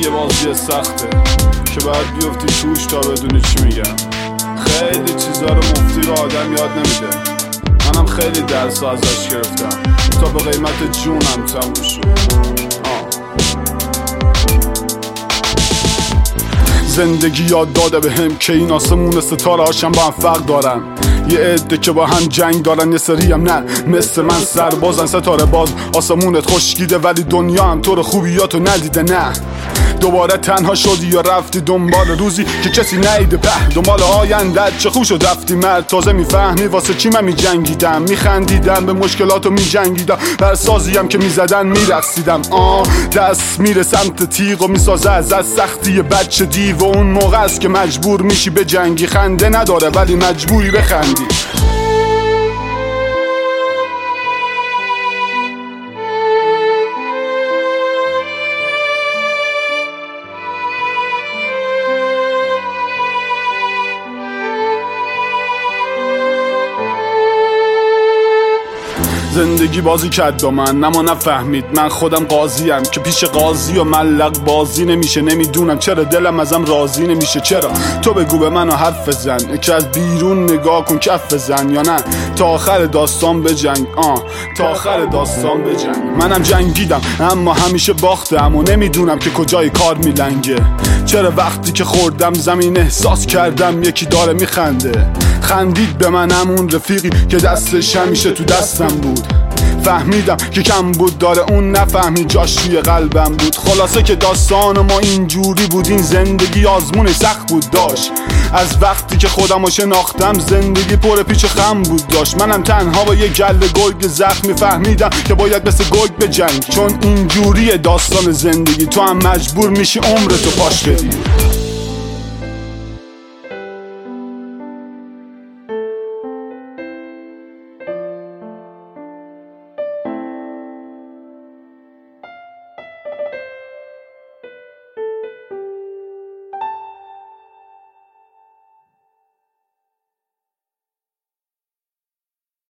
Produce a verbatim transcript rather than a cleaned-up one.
یه بازی سخته که باید بیفتی توش تا بدونی چی میگم. خیلی چیزا رو مفتی رو آدم یاد نمیده. منم خیلی درس ازش گرفتم تا به قیمت جونم تموم شد. زندگی یاد داده به هم که این آسمون ستاره هاشم با هم فرق دارن. یه عده که با هم جنگ دارن، یه سری هم نه مثل من سربازن. ستاره باز آسمونت خشکیده ولی دنیا هم تو رو خوبیاتو ندیده. نه دوباره تنها شدی یا رفتی دنبال روزی که کسی نیده، به دنبال آیندت چه خوب شد رفتی مرد. تازه میفهمی واسه چی من میجنگیدم، میخندیدم به مشکلاتو میجنگیدم، بر سازیم که میزدن میرقصیدم. آه دست میره سمت تیغ و میسازه از از سختی بچه دیو. و اون موقع است که مجبور میشی به جنگی، خنده نداره ولی مجبوری بخندی. زندگی بازی کرد با من اما نفهمید من خودم قاضیم که پیش قاضی و ملق بازی نمیشه. نمیدونم چرا دلم ازم راضی نمیشه. چرا تو بگو به منو حرف بزن که از بیرون نگاه کن کف بزن، یا نه تا آخر داستان بجنگ. آه تا آخر داستان بجنگ. منم جنگیدم اما همیشه باختم و نمیدونم که کجای کار میلنگه. چرا وقتی که خوردم زمین احساس کردم یکی داره میخنده. خندید به من همون رفیقی که دستش همیشه تو دستم بود. فهمیدم که کم بود داره اون نفهمی جاش توی قلبم بود. خلاصه که داستان ما اینجوری بود، این زندگی آزمون سخت بود داشت. از وقتی که خودمو شناختم زندگی پر پیچ خم بود داشت. منم تنها با یه گله گرگ زخمی فهمیدم که باید مثل گرگ بجنگ، چون اینجوری داستان زندگی. تو هم مجبور میشی عمرتو پاش بدی.